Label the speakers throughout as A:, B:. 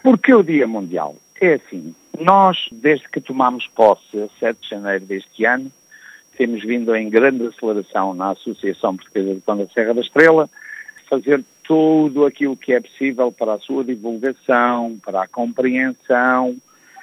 A: Porquê o Dia Mundial? É assim, nós, desde que tomamos posse, a 7 de janeiro deste ano, temos vindo em grande aceleração na Associação Portuguesa do Cão da Serra da Estrela, fazer tudo aquilo que é possível para a sua divulgação, para a compreensão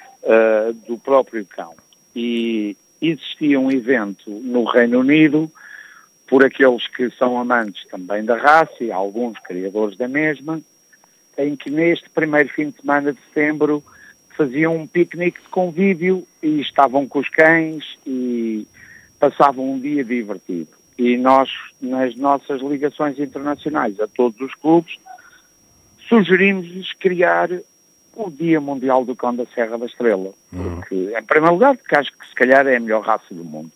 A: do próprio cão. E existia um evento no Reino Unido, por aqueles que são amantes também da raça e alguns criadores da mesma, em que neste primeiro fim de semana de setembro faziam um piquenique de convívio e estavam com os cães e passavam um dia divertido. E nós, nas nossas ligações internacionais a todos os clubes, sugerimos-lhes criar o Dia Mundial do Cão da Serra da Estrela. Porque, em primeiro lugar, porque acho que se calhar é a melhor raça do mundo.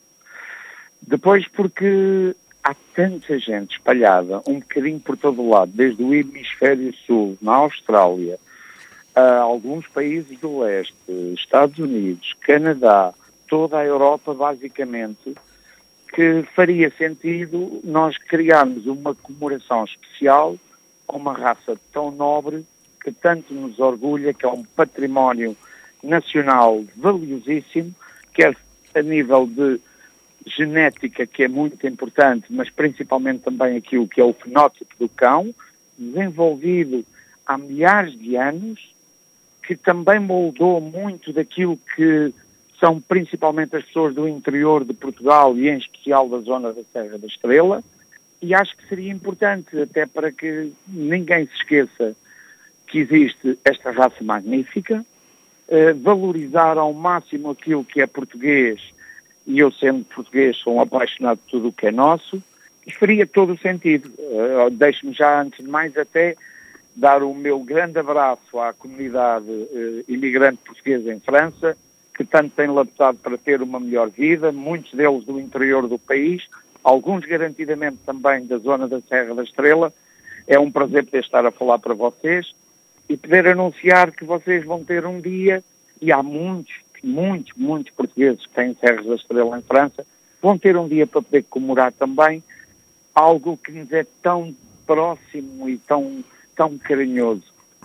A: Depois porque há tanta gente espalhada, um bocadinho por todo o lado, desde o hemisfério sul, na Austrália, a alguns países do leste, Estados Unidos, Canadá, toda a Europa, basicamente, que faria sentido nós criarmos uma comemoração especial com uma raça tão nobre, que tanto nos orgulha, que é um património nacional valiosíssimo, quer a nível de genética, que é muito importante, mas principalmente também aquilo que é o fenótipo do cão, desenvolvido há milhares de anos, que também moldou muito daquilo que são principalmente as pessoas do interior de Portugal e em especial da zona da Serra da Estrela, e acho que seria importante, até para que ninguém se esqueça que existe esta raça magnífica, valorizar ao máximo aquilo que é português, e eu sendo português sou um apaixonado por tudo o que é nosso, e faria todo o sentido. Deixe-me já, antes de mais, até dar o meu grande abraço à comunidade imigrante portuguesa em França, que tanto tem labutado para ter uma melhor vida, muitos deles do interior do país, alguns garantidamente também da zona da Serra da Estrela. É um prazer poder estar a falar para vocês e poder anunciar que vocês vão ter um dia, e há muitos portugueses que têm Serras da Estrela em França, vão ter um dia para poder comemorar também algo que nos é tão próximo e tão carinhoso.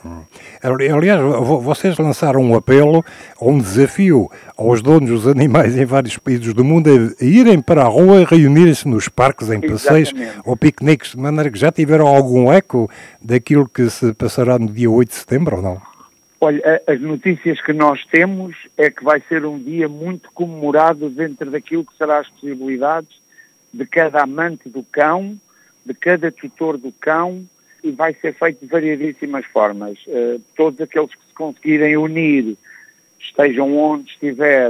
B: Aliás, vocês lançaram um apelo, um desafio aos donos dos animais em vários países do mundo a irem para a rua e reunirem-se nos parques, em passeios ou piqueniques, de maneira que já tiveram algum eco daquilo que se passará no dia 8 de setembro, ou não?
A: Olha, as notícias que nós temos é que vai ser um dia muito comemorado dentro daquilo que serão as possibilidades de cada amante do cão, de cada tutor do cão, e vai ser feito de variedíssimas formas. Todos aqueles que se conseguirem unir, estejam onde estiver,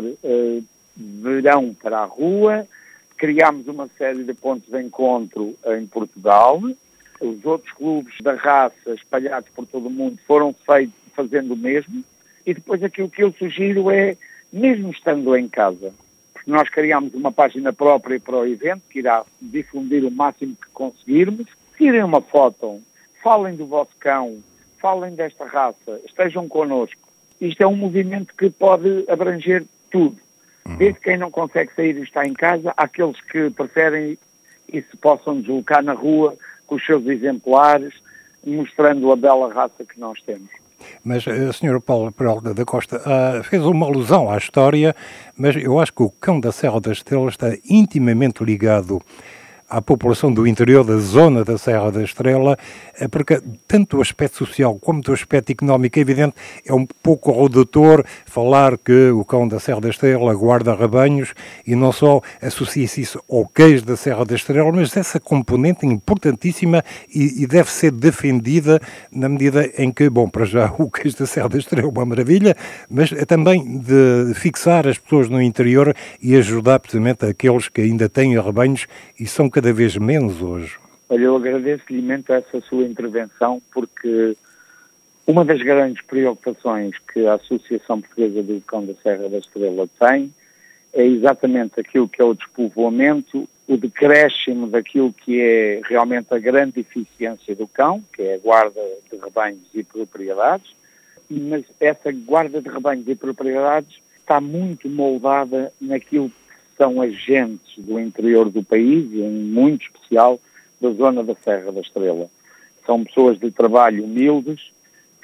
A: virão para a rua. Criámos uma série de pontos de encontro em Portugal. Os outros clubes da raça espalhados por todo o mundo foram fazendo o mesmo. E depois aquilo que eu sugiro é, mesmo estando em casa, porque nós criámos uma página própria para o evento, que irá difundir o máximo que conseguirmos, tirem uma foto, falem do vosso cão, falem desta raça, estejam connosco. Isto é um movimento que pode abranger tudo. Desde quem não consegue sair e está em casa, àqueles que preferem e se possam deslocar na rua com os seus exemplares, mostrando a bela raça que nós temos.
B: Mas a senhora Paula Peralta da Costa fez uma alusão à história, mas eu acho que o cão da Serra da Estrela está intimamente ligado à população do interior da zona da Serra da Estrela, porque tanto o aspecto social como o aspecto económico, é evidente, é um pouco redutor falar que o cão da Serra da Estrela guarda rebanhos e não só associa-se isso ao queijo da Serra da Estrela, mas essa componente importantíssima e deve ser defendida na medida em que, bom, para já o queijo da Serra da Estrela é uma maravilha, mas é também de fixar as pessoas no interior e ajudar precisamente aqueles que ainda têm rebanhos e são cada vez menos hoje.
A: Olha, eu agradeço-lhe imenso essa sua intervenção, porque uma das grandes preocupações que a Associação Portuguesa do Cão da Serra da Estrela tem é exatamente aquilo que é o despovoamento, o decréscimo daquilo que é realmente a grande eficiência do cão, que é a guarda de rebanhos e propriedades, mas essa guarda de rebanhos e propriedades está muito moldada naquilo que são agentes do interior do país, e em muito especial da zona da Serra da Estrela. São pessoas de trabalho humildes,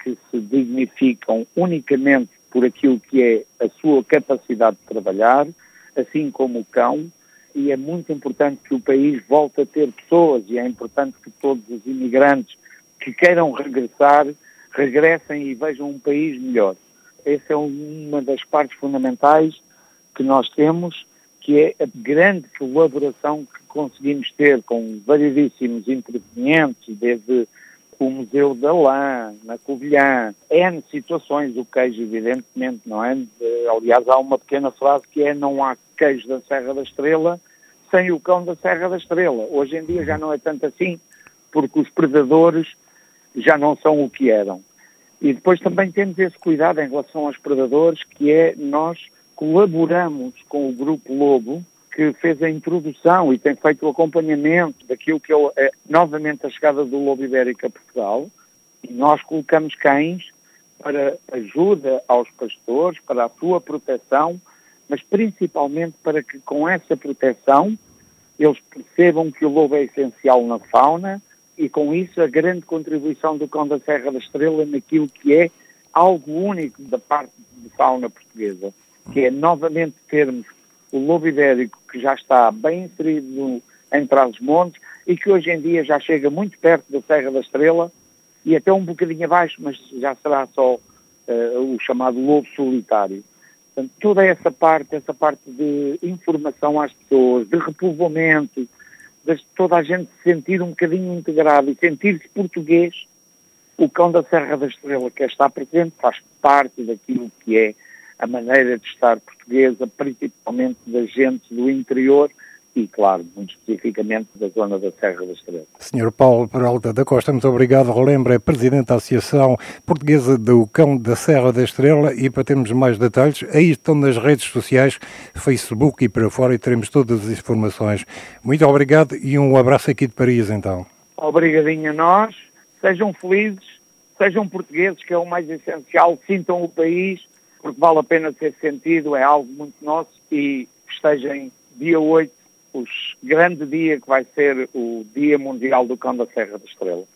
A: que se dignificam unicamente por aquilo que é a sua capacidade de trabalhar, assim como o cão, e é muito importante que o país volte a ter pessoas, e é importante que todos os imigrantes que queiram regressar, regressem e vejam um país melhor. Essa é uma das partes fundamentais que nós temos, que é a grande colaboração que conseguimos ter com variedíssimos intervenientes, desde o Museu da Lã, na Covilhã, N situações, o queijo, evidentemente, não é? Aliás, há uma pequena frase que é: não há queijo da Serra da Estrela sem o cão da Serra da Estrela. Hoje em dia já não é tanto assim, porque os predadores já não são o que eram. E depois também temos esse cuidado em relação aos predadores, que é nós colaboramos com o Grupo Lobo, que fez a introdução e tem feito o acompanhamento daquilo que é novamente a chegada do lobo ibérico a Portugal, e nós colocamos cães para ajuda aos pastores, para a sua proteção, mas principalmente para que com essa proteção eles percebam que o lobo é essencial na fauna, e com isso a grande contribuição do cão da Serra da Estrela naquilo que é algo único da parte de fauna portuguesa, que é novamente termos o lobo ibérico, que já está bem inserido em Trás-os-Montes e que hoje em dia já chega muito perto da Serra da Estrela e até um bocadinho abaixo, mas já será só o chamado lobo solitário. Portanto, toda essa parte de informação às pessoas, de repovoamento, de toda a gente se sentir um bocadinho integrado e sentir-se português, o cão da Serra da Estrela que está presente faz parte daquilo que é a maneira de estar portuguesa, principalmente da gente do interior e, claro, muito especificamente da zona da Serra da Estrela.
B: Sr. Paulo Peralta da Costa, muito obrigado. Relembro, é Presidente da Associação Portuguesa do Cão da Serra da Estrela, e para termos mais detalhes, aí estão nas redes sociais, Facebook e para fora, e teremos todas as informações. Muito obrigado e um abraço aqui de Paris, então.
A: Obrigadinho a nós, sejam felizes, sejam portugueses, que é o mais essencial, sintam o país, porque vale a pena ser sentido, é algo muito nosso, e festejem dia 8, o grande dia que vai ser o Dia Mundial do Cão da Serra da Estrela.